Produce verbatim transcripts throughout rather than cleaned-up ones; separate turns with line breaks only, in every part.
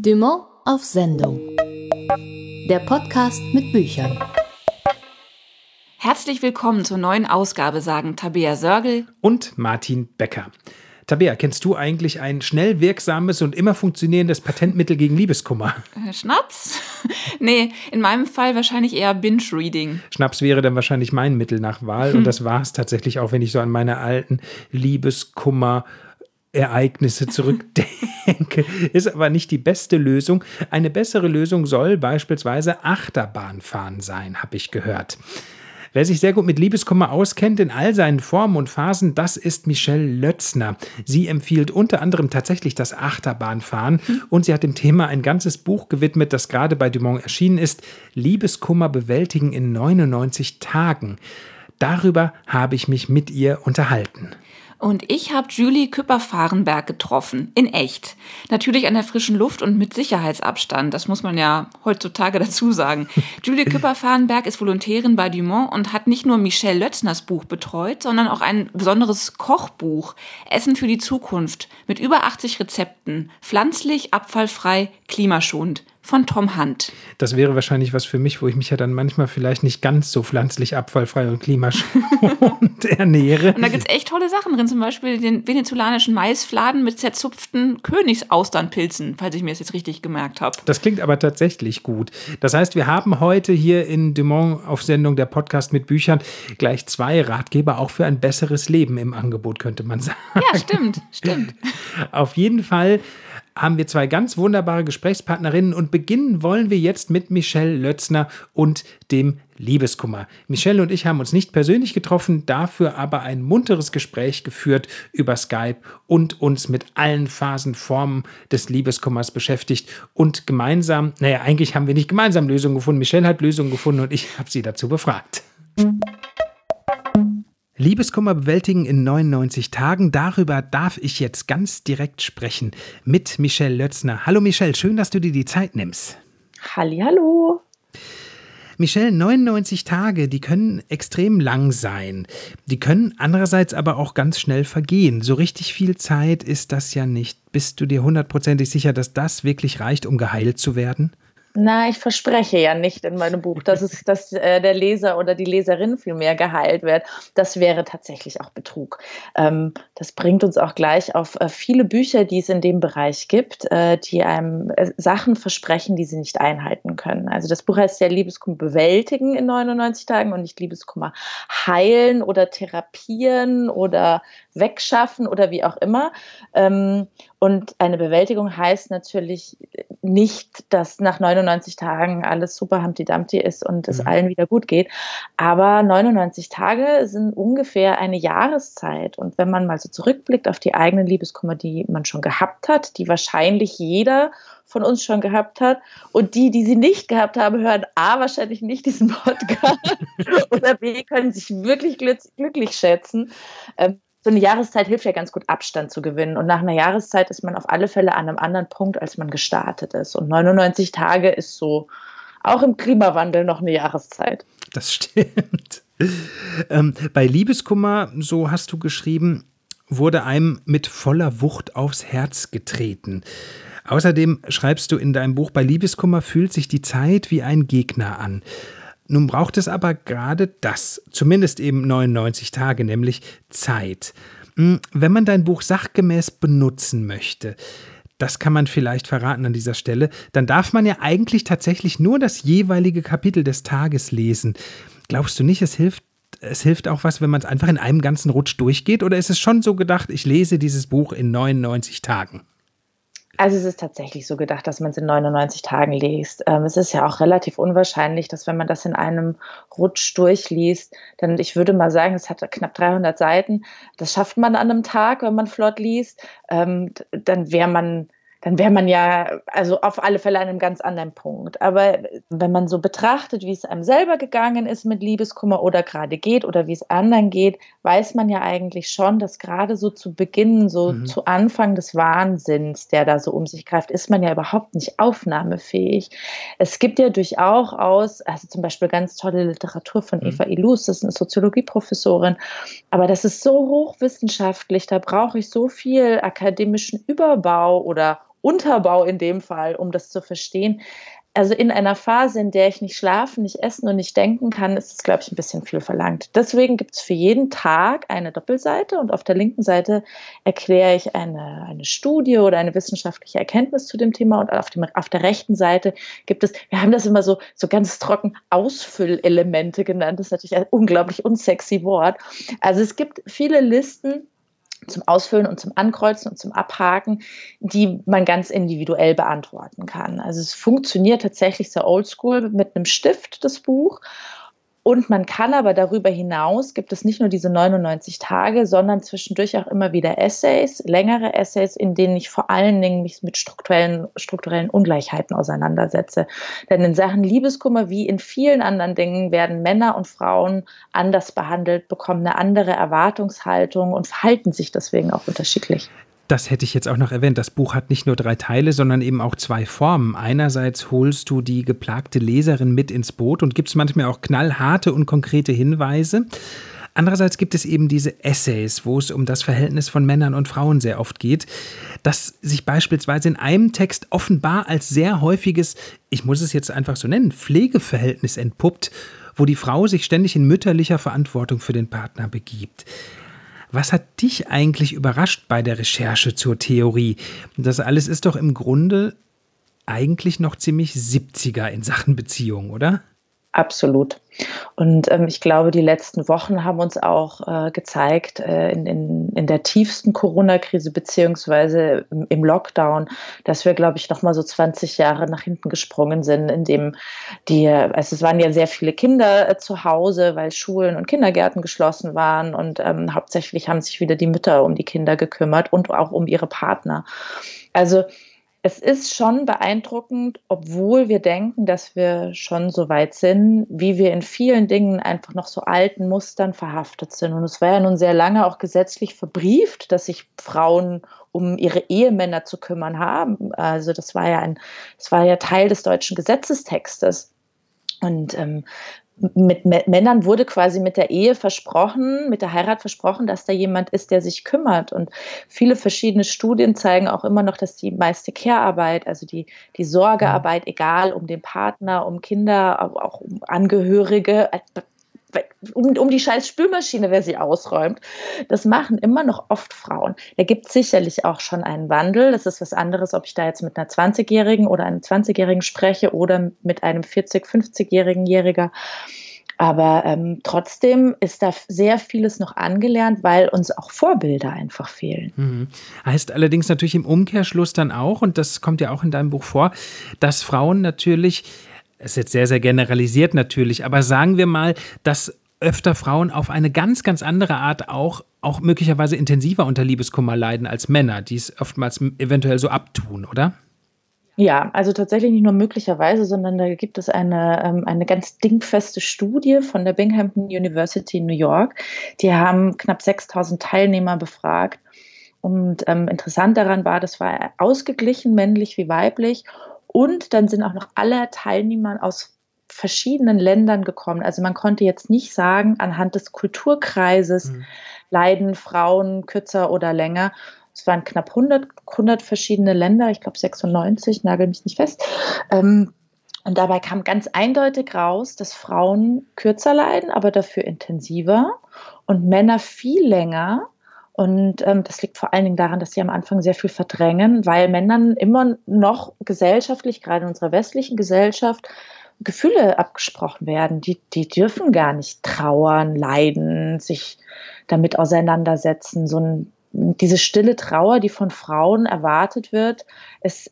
Dumont auf Sendung. Der Podcast mit Büchern.
Herzlich willkommen zur neuen Ausgabe, sagen Tabea Sörgel
und Martin Becker. Tabea, kennst du eigentlich ein schnell wirksames und immer funktionierendes Patentmittel gegen Liebeskummer?
Äh, Schnaps? Nee, in meinem Fall wahrscheinlich eher Binge-Reading.
Schnaps wäre dann wahrscheinlich mein Mittel nach Wahl hm. und das war es tatsächlich auch, wenn ich so an meine alten Liebeskummer Ereignisse zurückdenke. Ist aber nicht die beste Lösung. Eine bessere Lösung soll beispielsweise Achterbahnfahren sein, habe ich gehört. Wer sich sehr gut mit Liebeskummer auskennt in all seinen Formen und Phasen, das ist Michelle Lötzner. Sie empfiehlt unter anderem tatsächlich das Achterbahnfahren und sie hat dem Thema ein ganzes Buch gewidmet, das gerade bei Dumont erschienen ist, Liebeskummer bewältigen in neunundneunzig Tagen. Darüber habe ich mich mit ihr unterhalten.
Und ich habe Julie Küpper-Fahrenberg getroffen, in echt. Natürlich an der frischen Luft und mit Sicherheitsabstand, das muss man ja heutzutage dazu sagen. Julie Küpper-Fahrenberg ist Volontärin bei Dumont und hat nicht nur Michelle Lötzners Buch betreut, sondern auch ein besonderes Kochbuch, Essen für die Zukunft, mit über achtzig Rezepten, pflanzlich, abfallfrei, klimaschonend. Von Tom Hunt.
Das wäre wahrscheinlich was für mich, wo ich mich ja dann manchmal vielleicht nicht ganz so pflanzlich, abfallfrei und klimaschonend ernähre.
Und da gibt es echt tolle Sachen drin, zum Beispiel den venezolanischen Maisfladen mit zerzupften Königsausternpilzen, falls ich mir das jetzt richtig gemerkt habe.
Das klingt aber tatsächlich gut. Das heißt, wir haben heute hier in Dumont auf Sendung der Podcast mit Büchern gleich zwei Ratgeber auch für ein besseres Leben im Angebot, könnte man sagen.
Ja, stimmt, stimmt.
Auf jeden Fall haben wir zwei ganz wunderbare Gesprächspartnerinnen und beginnen wollen wir jetzt mit Michelle Lötzner und dem Liebeskummer. Michelle und ich haben uns nicht persönlich getroffen, dafür aber ein munteres Gespräch geführt über Skype und uns mit allen Phasenformen des Liebeskummers beschäftigt und gemeinsam, naja, eigentlich haben wir nicht gemeinsam Lösungen gefunden. Michelle hat Lösungen gefunden und ich habe sie dazu befragt. Liebeskummer bewältigen in neunundneunzig Tagen, darüber darf ich jetzt ganz direkt sprechen mit Michelle Lötzner. Hallo Michelle, schön, dass du dir die Zeit nimmst.
Hallihallo.
Michelle, neunundneunzig Tage, die können extrem lang sein. Die können andererseits aber auch ganz schnell vergehen. So richtig viel Zeit ist das ja nicht. Bist du dir hundertprozentig sicher, dass das wirklich reicht, um geheilt zu werden?
Na, ich verspreche ja nicht in meinem Buch, dass, es, dass äh, der Leser oder die Leserin vielmehr geheilt wird. Das wäre tatsächlich auch Betrug. Ähm, das bringt uns auch gleich auf äh, viele Bücher, die es in dem Bereich gibt, äh, die einem äh, Sachen versprechen, die sie nicht einhalten können. Also das Buch heißt ja Liebeskummer bewältigen in neunundneunzig Tagen und nicht Liebeskummer heilen oder therapieren oder wegschaffen oder wie auch immer. Ähm, und eine Bewältigung heißt natürlich nicht, dass nach neunundneunzig Tagen alles super Humpty-Dumpty ist und es mhm. allen wieder gut geht. Aber neunundneunzig Tage sind ungefähr eine Jahreszeit. Und wenn man mal so zurückblickt auf die eigenen Liebeskummer, die man schon gehabt hat, die wahrscheinlich jeder von uns schon gehabt hat. Und die, die sie nicht gehabt haben, hören A, wahrscheinlich nicht diesen Podcast oder B, können sich wirklich glücklich schätzen. Ähm, So eine Jahreszeit hilft ja ganz gut, Abstand zu gewinnen. Und nach einer Jahreszeit ist man auf alle Fälle an einem anderen Punkt, als man gestartet ist. Und neunundneunzig Tage ist so auch im Klimawandel noch eine Jahreszeit.
Das stimmt. ähm, bei Liebeskummer, so hast du geschrieben, wurde einem mit voller Wucht aufs Herz getreten. Außerdem schreibst du in deinem Buch, bei Liebeskummer fühlt sich die Zeit wie ein Gegner an. Nun braucht es aber gerade das, zumindest eben neunundneunzig Tage, nämlich Zeit. Wenn man dein Buch sachgemäß benutzen möchte, das kann man vielleicht verraten an dieser Stelle, dann darf man ja eigentlich tatsächlich nur das jeweilige Kapitel des Tages lesen. Glaubst du nicht, es hilft, es hilft auch was, wenn man es einfach in einem ganzen Rutsch durchgeht? Oder ist es schon so gedacht, ich lese dieses Buch in neunundneunzig Tagen?
Also es ist tatsächlich so gedacht, dass man es in neunundneunzig Tagen liest. Ähm, es ist ja auch relativ unwahrscheinlich, dass wenn man das in einem Rutsch durchliest, dann, ich würde mal sagen, es hat knapp dreihundert Seiten, das schafft man an einem Tag, wenn man flott liest, ähm, dann wäre man dann wäre man ja also auf alle Fälle an einem ganz anderen Punkt. Aber wenn man so betrachtet, wie es einem selber gegangen ist mit Liebeskummer oder gerade geht oder wie es anderen geht, weiß man ja eigentlich schon, dass gerade so zu Beginn, so mhm. zu Anfang des Wahnsinns, der da so um sich greift, ist man ja überhaupt nicht aufnahmefähig. Es gibt ja durchaus, also zum Beispiel ganz tolle Literatur von mhm. Eva Illouz, das ist eine Soziologieprofessorin, aber das ist so hochwissenschaftlich, da brauche ich so viel akademischen Überbau oder Unterbau in dem Fall, um das zu verstehen. Also in einer Phase, in der ich nicht schlafen, nicht essen und nicht denken kann, ist es, glaube ich, ein bisschen viel verlangt. Deswegen gibt es für jeden Tag eine Doppelseite und auf der linken Seite erkläre ich eine, eine Studie oder eine wissenschaftliche Erkenntnis zu dem Thema und auf, dem, auf der rechten Seite gibt es, wir haben das immer so, so ganz trocken Ausfüllelemente genannt, das ist natürlich ein unglaublich unsexy Wort. Also es gibt viele Listen zum Ausfüllen und zum Ankreuzen und zum Abhaken, die man ganz individuell beantworten kann. Also es funktioniert tatsächlich sehr oldschool mit einem Stift, das Buch. Und man kann aber darüber hinaus, gibt es nicht nur diese neunundneunzig Tage, sondern zwischendurch auch immer wieder Essays, längere Essays, in denen ich vor allen Dingen mich mit strukturellen, strukturellen Ungleichheiten auseinandersetze. Denn in Sachen Liebeskummer, wie in vielen anderen Dingen, werden Männer und Frauen anders behandelt, bekommen eine andere Erwartungshaltung und verhalten sich deswegen auch unterschiedlich.
Das hätte ich jetzt auch noch erwähnt. Das Buch hat nicht nur drei Teile, sondern eben auch zwei Formen. Einerseits holst du die geplagte Leserin mit ins Boot und gibst manchmal auch knallharte und konkrete Hinweise. Andererseits gibt es eben diese Essays, wo es um das Verhältnis von Männern und Frauen sehr oft geht, das sich beispielsweise in einem Text offenbar als sehr häufiges, ich muss es jetzt einfach so nennen, Pflegeverhältnis entpuppt, wo die Frau sich ständig in mütterlicher Verantwortung für den Partner begibt. Was hat dich eigentlich überrascht bei der Recherche zur Theorie? Das alles ist doch im Grunde eigentlich noch ziemlich siebziger in Sachen Beziehung, oder?
Absolut. Und ähm, ich glaube, die letzten Wochen haben uns auch äh, gezeigt, äh, in, in, in der tiefsten Corona-Krise beziehungsweise im, im Lockdown, dass wir, glaube ich, noch mal so zwanzig Jahre nach hinten gesprungen sind, in dem die, also es waren ja sehr viele Kinder äh, zu Hause, weil Schulen und Kindergärten geschlossen waren und ähm, hauptsächlich haben sich wieder die Mütter um die Kinder gekümmert und auch um ihre Partner. Also es ist schon beeindruckend, obwohl wir denken, dass wir schon so weit sind, wie wir in vielen Dingen einfach noch so alten Mustern verhaftet sind. Und es war ja nun sehr lange auch gesetzlich verbrieft, dass sich Frauen um ihre Ehemänner zu kümmern haben. Also das war ja ein, das war ja Teil des deutschen Gesetzestextes. Und ähm, mit M- Männern wurde quasi mit der Ehe versprochen, mit der Heirat versprochen, dass da jemand ist, der sich kümmert. Und viele verschiedene Studien zeigen auch immer noch, dass die meiste Care-Arbeit, also die, die Sorgearbeit, egal um den Partner, um Kinder, auch um Angehörige, um, um die scheiß Spülmaschine, wer sie ausräumt, das machen immer noch oft Frauen. Da gibt es sicherlich auch schon einen Wandel. Das ist was anderes, ob ich da jetzt mit einer zwanzigjährigen oder einem zwanzigjährigen spreche oder mit einem vierzig-, fünfzigjährigen Jähriger. Aber ähm, trotzdem ist da sehr vieles noch angelernt, weil uns auch Vorbilder einfach fehlen.
Mhm. Heißt allerdings natürlich im Umkehrschluss dann auch, und das kommt ja auch in deinem Buch vor, dass Frauen natürlich, es ist jetzt sehr, sehr generalisiert natürlich, aber sagen wir mal, dass öfter Frauen auf eine ganz, ganz andere Art auch, auch möglicherweise intensiver unter Liebeskummer leiden als Männer, die es oftmals eventuell so abtun, oder?
Ja, also tatsächlich nicht nur möglicherweise, sondern da gibt es eine, ähm, eine ganz dingfeste Studie von der Binghamton University in New York. Die haben knapp sechstausend Teilnehmer befragt. Und ähm, interessant daran war, das war ausgeglichen, männlich wie weiblich. Und dann sind auch noch alle Teilnehmer aus verschiedenen Ländern gekommen. Also man konnte jetzt nicht sagen, anhand des Kulturkreises mhm. leiden Frauen kürzer oder länger. Es waren knapp hundert, hundert verschiedene Länder, ich glaube sechsundneunzig, nagel mich nicht fest. Ähm, und dabei kam ganz eindeutig raus, dass Frauen kürzer leiden, aber dafür intensiver und Männer viel länger. Und ähm, das liegt vor allen Dingen daran, dass sie am Anfang sehr viel verdrängen, weil Männern immer noch gesellschaftlich, gerade in unserer westlichen Gesellschaft, Gefühle abgesprochen werden. Die, die dürfen gar nicht trauern, leiden, sich damit auseinandersetzen. So ein Diese stille Trauer, die von Frauen erwartet wird, ist,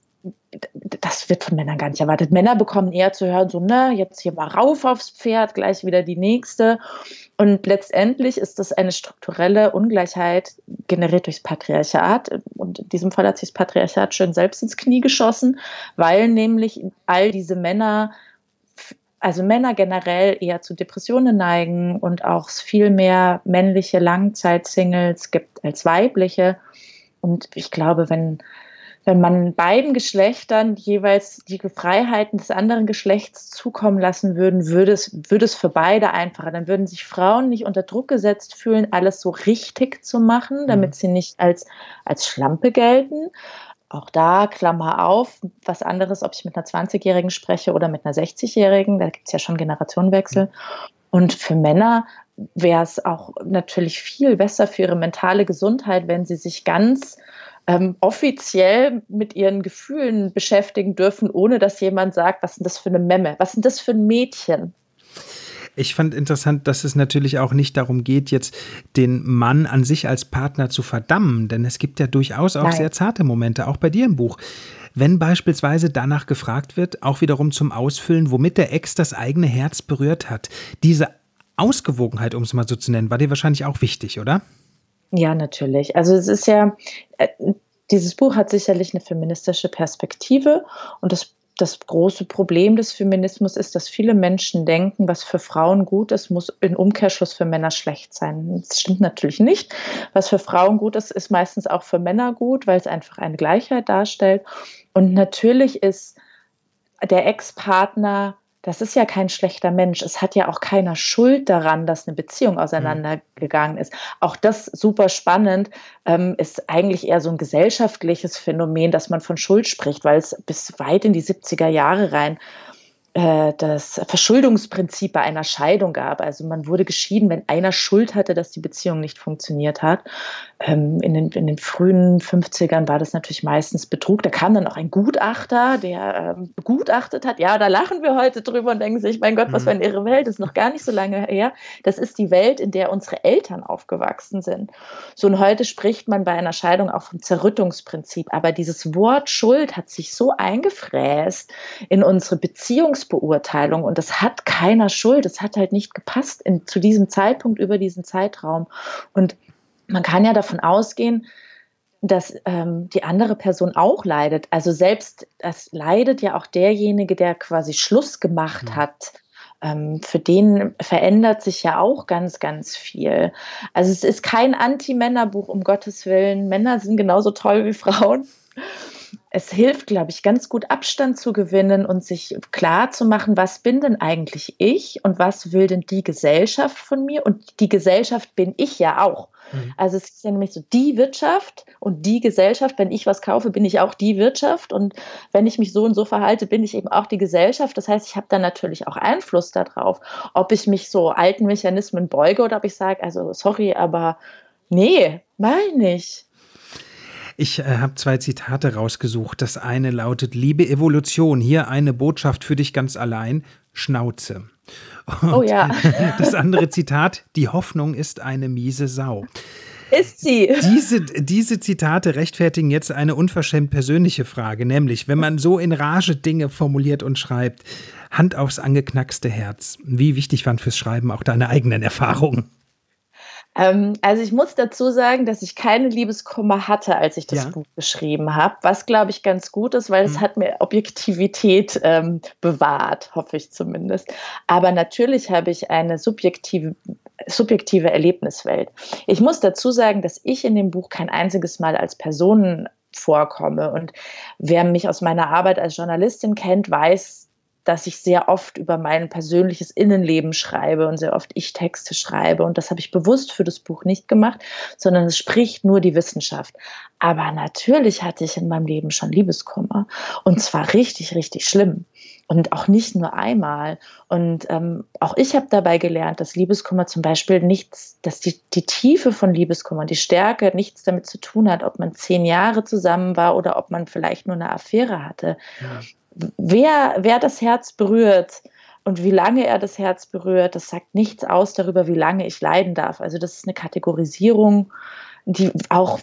das wird von Männern gar nicht erwartet. Männer bekommen eher zu hören, so, ne, jetzt hier mal rauf aufs Pferd, gleich wieder die nächste. Und letztendlich ist das eine strukturelle Ungleichheit, generiert durchs Patriarchat. Und in diesem Fall hat sich das Patriarchat schön selbst ins Knie geschossen, weil nämlich all diese Männer, also Männer generell eher zu Depressionen neigen und auch viel mehr männliche Langzeit-Singles gibt als weibliche. Und ich glaube, wenn, wenn man beiden Geschlechtern jeweils die Freiheiten des anderen Geschlechts zukommen lassen würden, würde es, würde es für beide einfacher. Dann würden sich Frauen nicht unter Druck gesetzt fühlen, alles so richtig zu machen, damit sie nicht als, als Schlampe gelten. Auch da, Klammer auf, was anderes, ob ich mit einer zwanzigjährigen spreche oder mit einer sechzigjährigen, da gibt es ja schon Generationenwechsel. Und für Männer wäre es auch natürlich viel besser für ihre mentale Gesundheit, wenn sie sich ganz ähm, offiziell mit ihren Gefühlen beschäftigen dürfen, ohne dass jemand sagt, was ist denn das für eine Memme, was ist denn das für ein Mädchen?
Ich fand interessant, dass es natürlich auch nicht darum geht, jetzt den Mann an sich als Partner zu verdammen, denn es gibt ja durchaus auch Nein. sehr zarte Momente, auch bei dir im Buch. Wenn beispielsweise danach gefragt wird, auch wiederum zum Ausfüllen, womit der Ex das eigene Herz berührt hat. Diese Ausgewogenheit, um es mal so zu nennen, war dir wahrscheinlich auch wichtig, oder?
Ja, natürlich. Also es ist ja, äh, dieses Buch hat sicherlich eine feministische Perspektive und das Das große Problem des Feminismus ist, dass viele Menschen denken, was für Frauen gut ist, muss in Umkehrschluss für Männer schlecht sein. Das stimmt natürlich nicht. Was für Frauen gut ist, ist meistens auch für Männer gut, weil es einfach eine Gleichheit darstellt. Und natürlich ist der Ex-Partner, das ist ja kein schlechter Mensch. Es hat ja auch keiner Schuld daran, dass eine Beziehung auseinandergegangen ist. Auch das super spannend, ähm, ist eigentlich eher so ein gesellschaftliches Phänomen, dass man von Schuld spricht, weil es bis weit in die siebziger Jahre rein äh, das Verschuldungsprinzip bei einer Scheidung gab. Also man wurde geschieden, wenn einer Schuld hatte, dass die Beziehung nicht funktioniert hat. Ähm, in den, in den frühen fünfzigern war das natürlich meistens Betrug. Da kam dann auch ein Gutachter, der ähm, begutachtet hat. Ja, da lachen wir heute drüber und denken sich, mein Gott, was für eine irre Welt, das ist noch gar nicht so lange her. Das ist die Welt, in der unsere Eltern aufgewachsen sind. So, und heute spricht man bei einer Scheidung auch vom Zerrüttungsprinzip. Aber dieses Wort Schuld hat sich so eingefräst in unsere Beziehungsbeurteilung und das hat keiner Schuld. Es hat halt nicht gepasst in, zu diesem Zeitpunkt über diesen Zeitraum. Und man kann ja davon ausgehen, dass ähm, die andere Person auch leidet. Also selbst das leidet ja auch derjenige, der quasi Schluss gemacht mhm. hat. Ähm, für den verändert sich ja auch ganz, ganz viel. Also es ist kein Anti-Männer-Buch, um Gottes Willen. Männer sind genauso toll wie Frauen. Es hilft, glaube ich, ganz gut Abstand zu gewinnen und sich klar zu machen, was bin denn eigentlich ich und was will denn die Gesellschaft von mir? Und die Gesellschaft bin ich ja auch. Mhm. Also es ist ja nämlich so die Wirtschaft und die Gesellschaft. Wenn ich was kaufe, bin ich auch die Wirtschaft. Und wenn ich mich so und so verhalte, bin ich eben auch die Gesellschaft. Das heißt, ich habe dann natürlich auch Einfluss darauf, ob ich mich so alten Mechanismen beuge oder ob ich sage, also sorry, aber nee, mal nicht.
Ich äh, habe zwei Zitate rausgesucht. Das eine lautet, liebe Evolution, hier eine Botschaft für dich ganz allein, Schnauze. Und
oh ja.
Das andere Zitat, die Hoffnung ist eine miese Sau.
Ist sie.
Diese, diese Zitate rechtfertigen jetzt eine unverschämt persönliche Frage, nämlich, wenn man so in Rage Dinge formuliert und schreibt, Hand aufs angeknackste Herz. Wie wichtig waren fürs Schreiben auch deine eigenen Erfahrungen?
Ähm, also ich muss dazu sagen, dass ich keine Liebeskummer hatte, als ich das ja. Buch geschrieben habe, was, glaube ich, ganz gut ist, weil es mhm. hat mir Objektivität ähm, bewahrt, hoffe ich zumindest. Aber natürlich habe ich eine subjektive, subjektive Erlebniswelt. Ich muss dazu sagen, dass ich in dem Buch kein einziges Mal als Person vorkomme. Und wer mich aus meiner Arbeit als Journalistin kennt, weiß, dass ich sehr oft über mein persönliches Innenleben schreibe und sehr oft ich Texte schreibe. Und das habe ich bewusst für das Buch nicht gemacht, sondern es spricht nur die Wissenschaft. Aber natürlich hatte ich in meinem Leben schon Liebeskummer. Und zwar richtig, richtig schlimm. Und auch nicht nur einmal. Und ähm, auch ich habe dabei gelernt, dass Liebeskummer zum Beispiel nichts, dass die, die Tiefe von Liebeskummer, die Stärke nichts damit zu tun hat, ob man zehn Jahre zusammen war oder ob man vielleicht nur eine Affäre hatte. Ja. Wer, wer das Herz berührt und wie lange er das Herz berührt, das sagt nichts aus darüber, wie lange ich leiden darf. Also das ist eine Kategorisierung, die auch,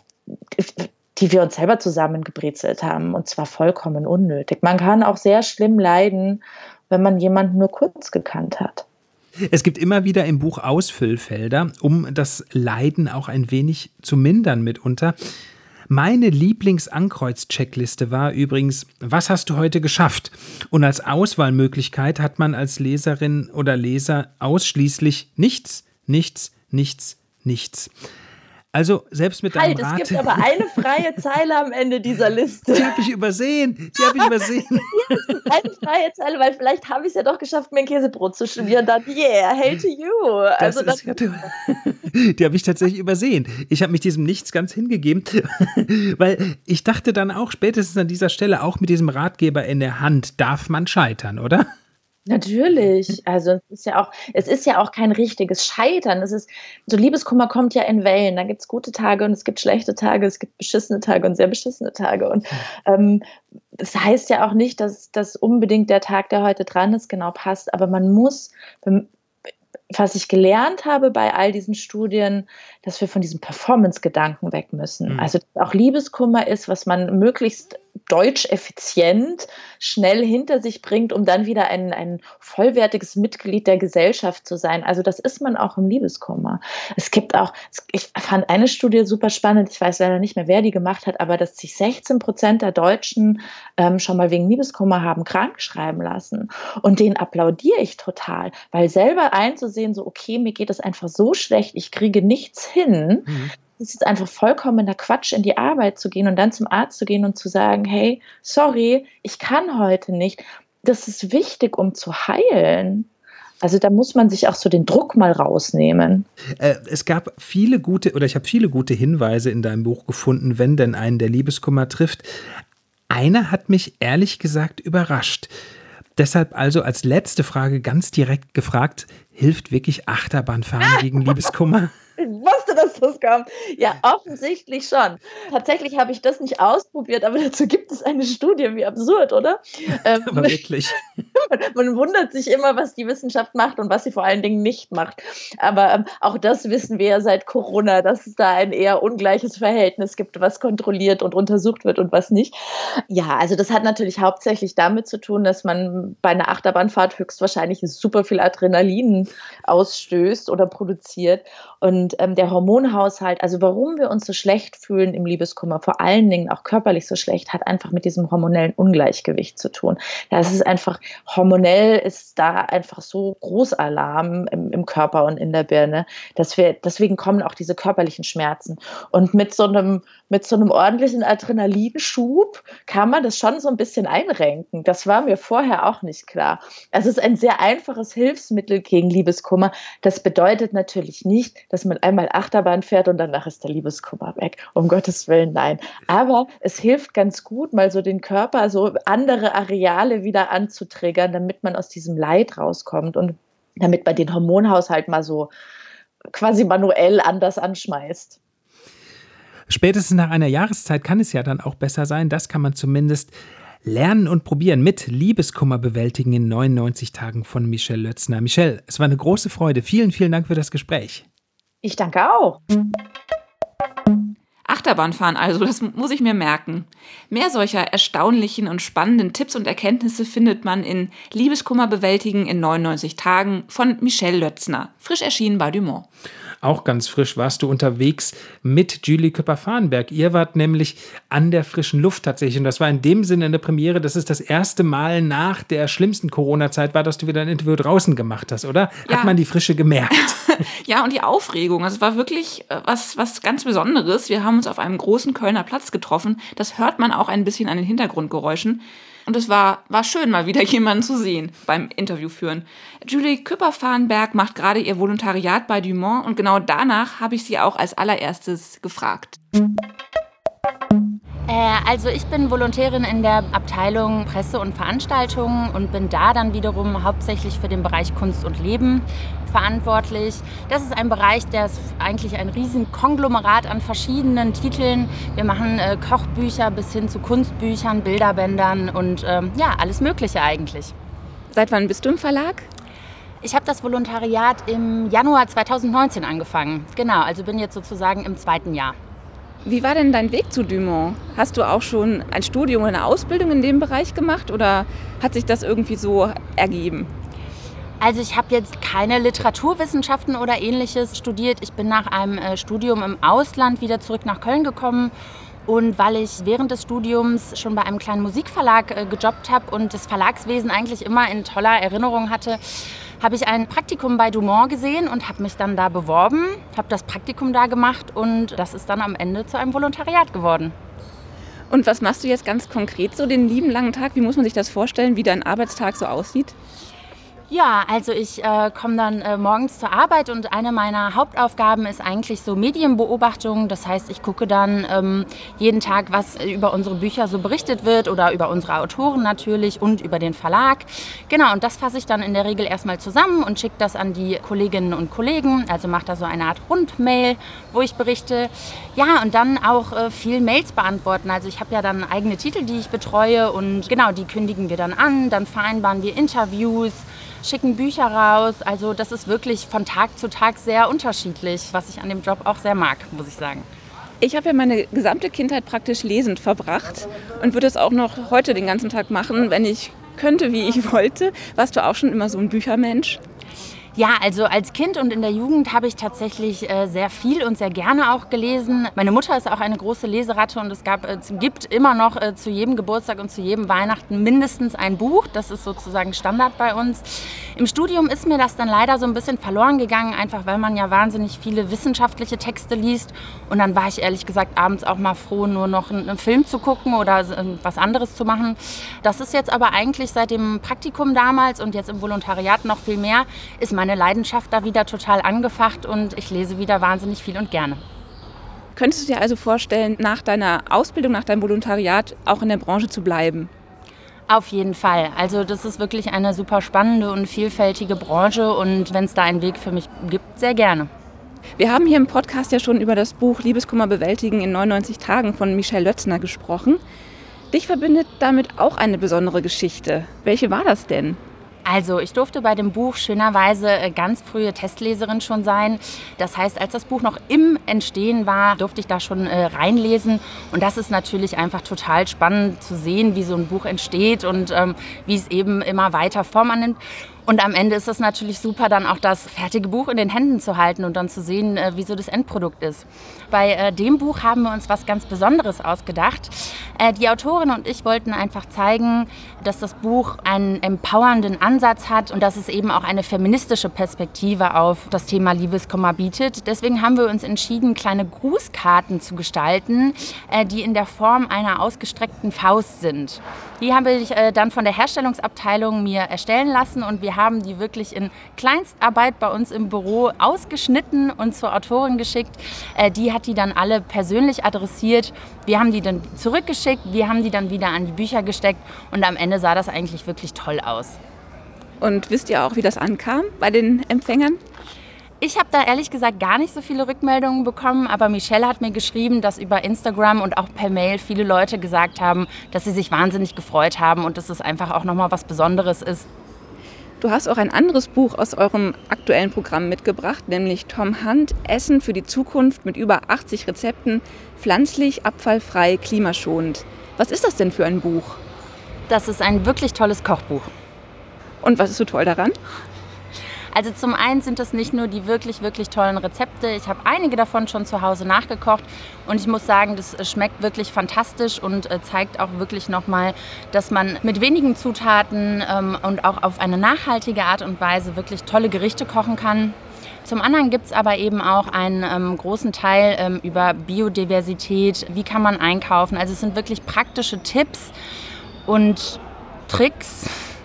die wir uns selber zusammengebrezelt haben und zwar vollkommen unnötig. Man kann auch sehr schlimm leiden, wenn man jemanden nur kurz gekannt hat.
Es gibt immer wieder im Buch Ausfüllfelder, um das Leiden auch ein wenig zu mindern mitunter. Meine Lieblings-Ankreuz-Checkliste war übrigens, was hast du heute geschafft? Und als Auswahlmöglichkeit hat man als Leserin oder Leser ausschließlich nichts, nichts, nichts, nichts. Also selbst mit deinem
halt,
Rat...
Es gibt aber eine freie Zeile am Ende dieser Liste.
Die habe ich übersehen. Die habe ich übersehen.
Ja, es gibt eine freie Zeile, weil vielleicht habe ich es ja doch geschafft, mir ein Käsebrot zu schmieren. Dann, yeah, hail to you.
Das
also
ist
das,
ja Die habe ich tatsächlich übersehen. Ich habe mich diesem Nichts ganz hingegeben, weil ich dachte dann auch spätestens an dieser Stelle, auch mit diesem Ratgeber in der Hand, darf man scheitern, oder?
Natürlich. Also es ist ja auch, es ist ja auch kein richtiges Scheitern. Es ist, so Liebeskummer kommt ja in Wellen. Da gibt es gute Tage und es gibt schlechte Tage, es gibt beschissene Tage und sehr beschissene Tage. Und ähm, das heißt ja auch nicht, dass, dass unbedingt der Tag, der heute dran ist, genau passt. Aber man muss, was ich gelernt habe bei all diesen Studien, dass wir von diesem Performance-Gedanken weg müssen. Mhm. Also auch Liebeskummer ist, was man möglichst deutsch effizient schnell hinter sich bringt, um dann wieder ein, ein vollwertiges Mitglied der Gesellschaft zu sein. Also das ist man auch im Liebeskummer. Es gibt auch, ich fand eine Studie super spannend, ich weiß leider nicht mehr, wer die gemacht hat, aber dass sich sechzehn Prozent der Deutschen ähm, schon mal wegen Liebeskummer haben krank schreiben lassen. Und denen applaudiere ich total, weil selber einzusehen, so okay, mir geht es einfach so schlecht, ich kriege nichts hin, mhm. Es ist einfach vollkommener Quatsch, in die Arbeit zu gehen und dann zum Arzt zu gehen und zu sagen, hey, sorry, ich kann heute nicht. Das ist wichtig, um zu heilen. Also da muss man sich auch so den Druck mal rausnehmen.
Äh, es gab viele gute, oder ich habe viele gute Hinweise in deinem Buch gefunden, wenn denn einen der Liebeskummer trifft. Einer hat mich ehrlich gesagt überrascht. Deshalb also als letzte Frage ganz direkt gefragt, hilft wirklich Achterbahnfahren gegen Liebeskummer?
Ich wusste, dass das kommt. Ja, offensichtlich schon. Tatsächlich habe ich das nicht ausprobiert, aber dazu gibt es eine Studie. Wie absurd, oder? Ähm,
aber wirklich.
Man, man wundert sich immer, was die Wissenschaft macht und was sie vor allen Dingen nicht macht. Aber ähm, auch das wissen wir ja seit Corona, dass es da ein eher ungleiches Verhältnis gibt, was kontrolliert und untersucht wird und was nicht. Ja, also das hat natürlich hauptsächlich damit zu tun, dass man bei einer Achterbahnfahrt höchstwahrscheinlich super viel Adrenalin ausstößt oder produziert. Und ähm, der Hormonhaushalt, also warum wir uns so schlecht fühlen im Liebeskummer, vor allen Dingen auch körperlich so schlecht, hat einfach mit diesem hormonellen Ungleichgewicht zu tun. Das ist einfach, hormonell ist da einfach so Großalarm im, im Körper und in der Birne, dass wir, deswegen kommen auch diese körperlichen Schmerzen. Und mit so einem, mit so einem ordentlichen Adrenalinschub kann man das schon so ein bisschen einrenken. Das war mir vorher auch nicht klar. Also es ist ein sehr einfaches Hilfsmittel gegen Liebeskummer. Das bedeutet natürlich nicht, dass man einmal Achterbahn fährt und danach ist der Liebeskummer weg. Um Gottes Willen, nein. Aber es hilft ganz gut, mal so den Körper, so andere Areale wieder anzutriggern, damit man aus diesem Leid rauskommt und damit man den Hormonhaushalt mal so quasi manuell anders anschmeißt.
Spätestens nach einer Jahreszeit kann es ja dann auch besser sein. Das kann man zumindest lernen und probieren mit Liebeskummer bewältigen in neunundneunzig Tagen von Michelle Lötzner. Michelle, es war eine große Freude. Vielen, vielen Dank für das Gespräch.
Ich danke auch.
Achterbahnfahren also, das muss ich mir merken. Mehr solcher erstaunlichen und spannenden Tipps und Erkenntnisse findet man in Liebeskummer bewältigen in neunundneunzig Tagen von Michelle Lötzner. Frisch erschienen bei Dumont.
Auch ganz frisch warst du unterwegs mit Julie Küpper-Fahrenberg. Ihr wart nämlich an der frischen Luft tatsächlich. Und das war in dem Sinne eine Premiere, dass es das erste Mal nach der schlimmsten Corona-Zeit war, dass du wieder ein Interview draußen gemacht hast, oder?
Ja.
Hat man die Frische gemerkt?
Ja, und die Aufregung. Also es war wirklich was, was ganz Besonderes. Wir haben uns auf einem großen Kölner Platz getroffen. Das hört man auch ein bisschen an den Hintergrundgeräuschen. Und es war, war schön, mal wieder jemanden zu sehen beim Interview führen. Julie Küpper-Fahrenberg macht gerade ihr Volontariat bei Dumont und genau danach habe ich sie auch als allererstes gefragt.
Also ich bin Volontärin in der Abteilung Presse und Veranstaltungen und bin da dann wiederum hauptsächlich für den Bereich Kunst und Leben verantwortlich. Das ist ein Bereich, der ist eigentlich ein riesen Konglomerat an verschiedenen Titeln. Wir machen äh, Kochbücher bis hin zu Kunstbüchern, Bilderbändern und ähm, ja, alles Mögliche eigentlich.
Seit wann bist du im Verlag?
Ich habe das Volontariat im Januar zweitausendneunzehn angefangen. Genau, also bin jetzt sozusagen im zweiten Jahr.
Wie war denn dein Weg zu Dumont? Hast du auch schon ein Studium oder eine Ausbildung in dem Bereich gemacht oder hat sich das irgendwie so ergeben?
Also ich habe jetzt keine Literaturwissenschaften oder Ähnliches studiert. Ich bin nach einem äh, Studium im Ausland wieder zurück nach Köln gekommen. Und weil ich während des Studiums schon bei einem kleinen Musikverlag äh, gejobbt habe und das Verlagswesen eigentlich immer in toller Erinnerung hatte, habe ich ein Praktikum bei Dumont gesehen und habe mich dann da beworben, habe das Praktikum da gemacht und das ist dann am Ende zu einem Volontariat geworden.
Und was machst du jetzt ganz konkret so den lieben langen Tag? Wie muss man sich das vorstellen, wie dein Arbeitstag so aussieht?
Ja, also ich äh, komme dann äh, morgens zur Arbeit und eine meiner Hauptaufgaben ist eigentlich so Medienbeobachtung. Das heißt, ich gucke dann ähm, jeden Tag, was über unsere Bücher so berichtet wird oder über unsere Autoren natürlich und über den Verlag. Genau, und das fasse ich dann in der Regel erstmal zusammen und schicke das an die Kolleginnen und Kollegen. Also mache da so eine Art Rundmail, wo ich berichte. Ja, und dann auch äh, viel Mails beantworten. Also ich habe ja dann eigene Titel, die ich betreue und genau, die kündigen wir dann an. Dann vereinbaren wir Interviews, schicken Bücher raus. Also das ist wirklich von Tag zu Tag sehr unterschiedlich, was ich an dem Job auch sehr mag, muss ich sagen.
Ich habe ja meine gesamte Kindheit praktisch lesend verbracht und würde es auch noch heute den ganzen Tag machen, wenn ich könnte, wie ich wollte. Warst du auch schon immer so ein Büchermensch?
Ja, also als Kind und in der Jugend habe ich tatsächlich äh, sehr viel und sehr gerne auch gelesen. Meine Mutter ist auch eine große Leseratte und es gab, äh, gibt immer noch äh, zu jedem Geburtstag und zu jedem Weihnachten mindestens ein Buch. Das ist sozusagen Standard bei uns. Im Studium ist mir das dann leider so ein bisschen verloren gegangen, einfach weil man ja wahnsinnig viele wissenschaftliche Texte liest. Und dann war ich ehrlich gesagt abends auch mal froh, nur noch einen, einen Film zu gucken oder äh, was anderes zu machen. Das ist jetzt aber eigentlich seit dem Praktikum damals und jetzt im Volontariat noch viel mehr, ist meine Leidenschaft da wieder total angefacht und ich lese wieder wahnsinnig viel und gerne.
Könntest du dir also vorstellen, nach deiner Ausbildung, nach deinem Volontariat auch in der Branche zu bleiben?
Auf jeden Fall. Also das ist wirklich eine super spannende und vielfältige Branche und wenn es da einen Weg für mich gibt, sehr gerne.
Wir haben hier im Podcast ja schon über das Buch Liebeskummer bewältigen in neunundneunzig Tagen von Michelle Lötzner gesprochen. Dich verbindet damit auch eine besondere Geschichte. Welche war das denn?
Also ich durfte bei dem Buch schönerweise ganz frühe Testleserin schon sein. Das heißt, als das Buch noch im Entstehen war, durfte ich da schon äh, reinlesen. Und das ist natürlich einfach total spannend zu sehen, wie so ein Buch entsteht und ähm, wie es eben immer weiter Form annimmt. Und am Ende ist es natürlich super, dann auch das fertige Buch in den Händen zu halten und dann zu sehen, äh, wie so das Endprodukt ist. Bei äh, dem Buch haben wir uns was ganz Besonderes ausgedacht. Äh, die Autorin und ich wollten einfach zeigen, dass das Buch einen empowernden Ansatz hat und dass es eben auch eine feministische Perspektive auf das Thema Liebeskummer bietet. Deswegen haben wir uns entschieden, kleine Grußkarten zu gestalten, äh, die in der Form einer ausgestreckten Faust sind. Die habe ich äh, dann von der Herstellungsabteilung mir erstellen lassen und wir haben die wirklich in Kleinstarbeit bei uns im Büro ausgeschnitten und zur Autorin geschickt. Äh, die hat die dann alle persönlich adressiert. Wir haben die dann zurückgeschickt, wir haben die dann wieder an die Bücher gesteckt und am Ende sah das eigentlich wirklich toll aus.
Und wisst ihr auch, wie das ankam bei den Empfängern?
Ich habe da ehrlich gesagt gar nicht so viele Rückmeldungen bekommen, aber Michelle hat mir geschrieben, dass über Instagram und auch per Mail viele Leute gesagt haben, dass sie sich wahnsinnig gefreut haben und dass es einfach auch nochmal was Besonderes ist.
Du hast auch ein anderes Buch aus eurem aktuellen Programm mitgebracht, nämlich Tom Hunt, Essen für die Zukunft mit über achtzig Rezepten, pflanzlich, abfallfrei, klimaschonend. Was ist das denn für ein Buch?
Das ist ein wirklich tolles Kochbuch.
Und was ist so toll daran?
Also zum einen sind das nicht nur die wirklich, wirklich tollen Rezepte. Ich habe einige davon schon zu Hause nachgekocht und ich muss sagen, das schmeckt wirklich fantastisch und zeigt auch wirklich nochmal, dass man mit wenigen Zutaten ähm, und auch auf eine nachhaltige Art und Weise wirklich tolle Gerichte kochen kann. Zum anderen gibt es aber eben auch einen ähm, großen Teil ähm, über Biodiversität, wie kann man einkaufen. Also es sind wirklich praktische Tipps und Tricks,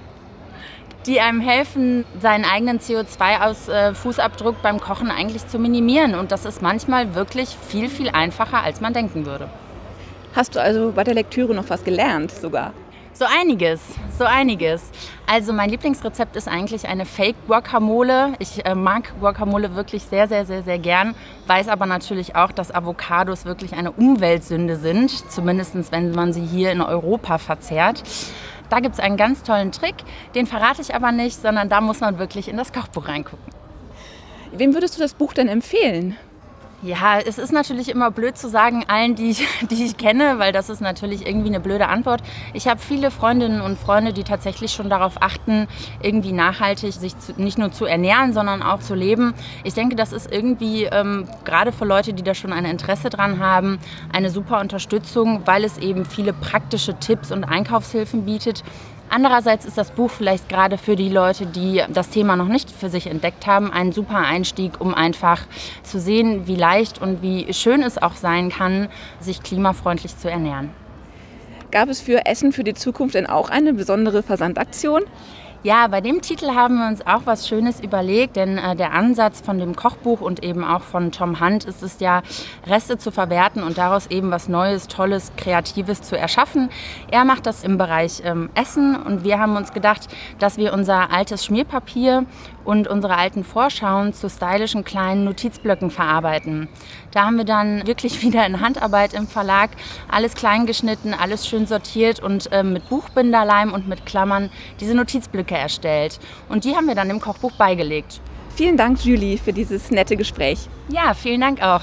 die einem helfen, seinen eigenen C O zwei Fußabdruck beim Kochen eigentlich zu minimieren. Und das ist manchmal wirklich viel, viel einfacher, als man denken würde.
Hast du also bei der Lektüre noch was gelernt sogar?
So einiges, so einiges. Also mein Lieblingsrezept ist eigentlich eine Fake-Guacamole. Ich äh, mag Guacamole wirklich sehr, sehr, sehr, sehr gern. Weiß aber natürlich auch, dass Avocados wirklich eine Umweltsünde sind. Zumindest wenn man sie hier in Europa verzehrt. Da gibt es einen ganz tollen Trick, den verrate ich aber nicht, sondern da muss man wirklich in das Kochbuch reingucken.
Wem würdest du das Buch denn empfehlen?
Ja, es ist natürlich immer blöd zu sagen, allen, die ich, die ich kenne, weil das ist natürlich irgendwie eine blöde Antwort. Ich habe viele Freundinnen und Freunde, die tatsächlich schon darauf achten, irgendwie nachhaltig sich zu, nicht nur zu ernähren, sondern auch zu leben. Ich denke, das ist irgendwie, ähm, gerade für Leute, die da schon ein Interesse dran haben, eine super Unterstützung, weil es eben viele praktische Tipps und Einkaufshilfen bietet. Andererseits ist das Buch vielleicht gerade für die Leute, die das Thema noch nicht für sich entdeckt haben, ein super Einstieg, um einfach zu sehen, wie leicht und wie schön es auch sein kann, sich klimafreundlich zu ernähren.
Gab es für Essen für die Zukunft denn auch eine besondere Versandaktion?
Ja, bei dem Titel haben wir uns auch was Schönes überlegt, denn äh, der Ansatz von dem Kochbuch und eben auch von Tom Hunt ist es ja, Reste zu verwerten und daraus eben was Neues, Tolles, Kreatives zu erschaffen. Er macht das im Bereich ähm, Essen und wir haben uns gedacht, dass wir unser altes Schmierpapier und unsere alten Vorschauen zu stylischen kleinen Notizblöcken verarbeiten. Da haben wir dann wirklich wieder in Handarbeit im Verlag alles klein geschnitten, alles schön sortiert und äh, mit Buchbinderleim und mit Klammern diese Notizblöcke erstellt. Und die haben wir dann im Kochbuch beigelegt.
Vielen Dank, Julie, für dieses nette Gespräch.
Ja, vielen Dank auch.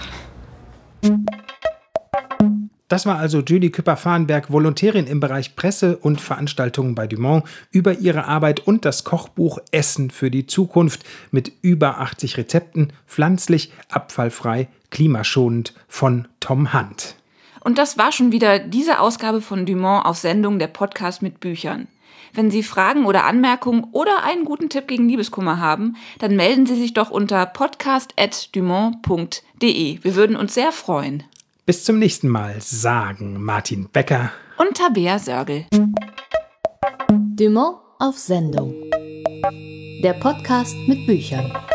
Das war also Julie Küpper-Fahrenberg, Volontärin im Bereich Presse und Veranstaltungen bei Dumont, über ihre Arbeit und das Kochbuch Essen für die Zukunft mit über achtzig Rezepten, pflanzlich, abfallfrei, klimaschonend von Tom Hunt.
Und das war schon wieder diese Ausgabe von Dumont auf Sendung, der Podcast mit Büchern. Wenn Sie Fragen oder Anmerkungen oder einen guten Tipp gegen Liebeskummer haben, dann melden Sie sich doch unter podcast at dumont punkt de. Wir würden uns sehr freuen.
Bis zum nächsten Mal, sagen Martin Becker
und Tabea Sörgel.
Dumont auf Sendung. Der Podcast mit Büchern.